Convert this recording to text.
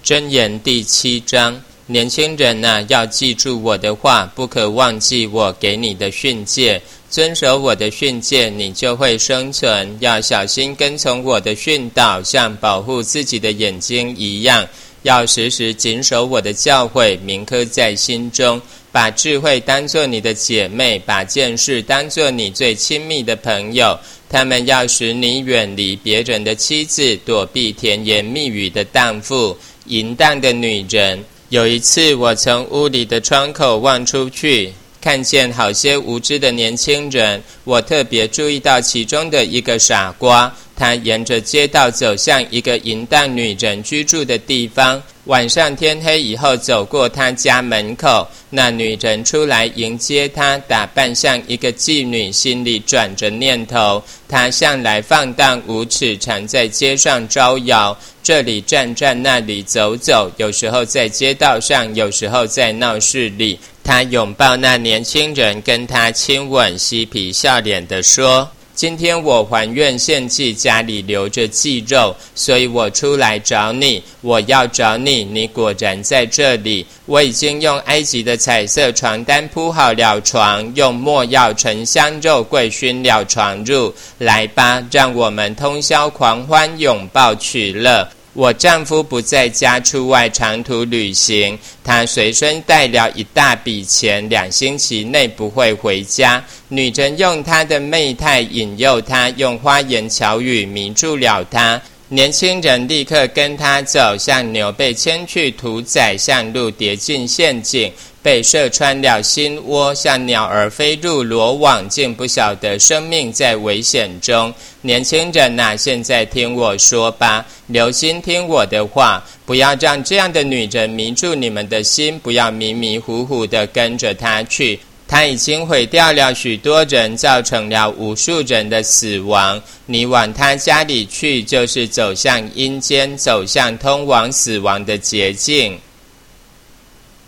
箴言第7章，年轻人啊，要记住我的话，不可忘记我给你的训诫。遵守我的训诫，你就会生存。要小心跟从我的训导，像保护自己的眼睛一样。要时时谨守我的教诲，铭刻在心中。把智慧当作你的姐妹，把见识当作你最亲密的朋友。他们要使你远离别人的妻子，躲避甜言蜜语的荡妇、淫荡的女人。有一次，我从屋里的窗口望出去，看见好些无知的年轻人。我特别注意到其中的一个傻瓜，他沿着街道走向一个淫荡女人居住的地方。晚上天黑以后，走过他家门口，那女人出来迎接他，打扮像一个妓女，心里转着念头。她向来放荡无耻，常在街上招摇，这里站站，那里走走，有时候在街道上，有时候在闹市里。她拥抱那年轻人，跟他亲吻，嬉皮笑脸地说：今天我还愿献祭，家里留着祭肉，所以我出来找你。我要找你，你果然在这里。我已经用埃及的彩色床单铺好了床，用没药沉香肉桂熏了床褥。来吧，让我们通宵狂欢，拥抱取乐。我丈夫不在家，出外长途旅行，他随身带了一大笔钱，2星期内不会回家。女人用她的媚态引诱他，用花言巧语迷住了他。年轻人立刻跟他走，像牛被牵去屠宰，像鹿跌进陷阱，被射穿了心窝，像鸟儿飞入罗网，竟不晓得生命在危险中。年轻人啊，现在听我说吧，留心听我的话，不要让这样的女人迷住你们的心，不要迷迷糊糊地跟着她去。他已经毁掉了许多人，造成了无数人的死亡。你往他家里去，就是走向阴间，走向通往死亡的捷径。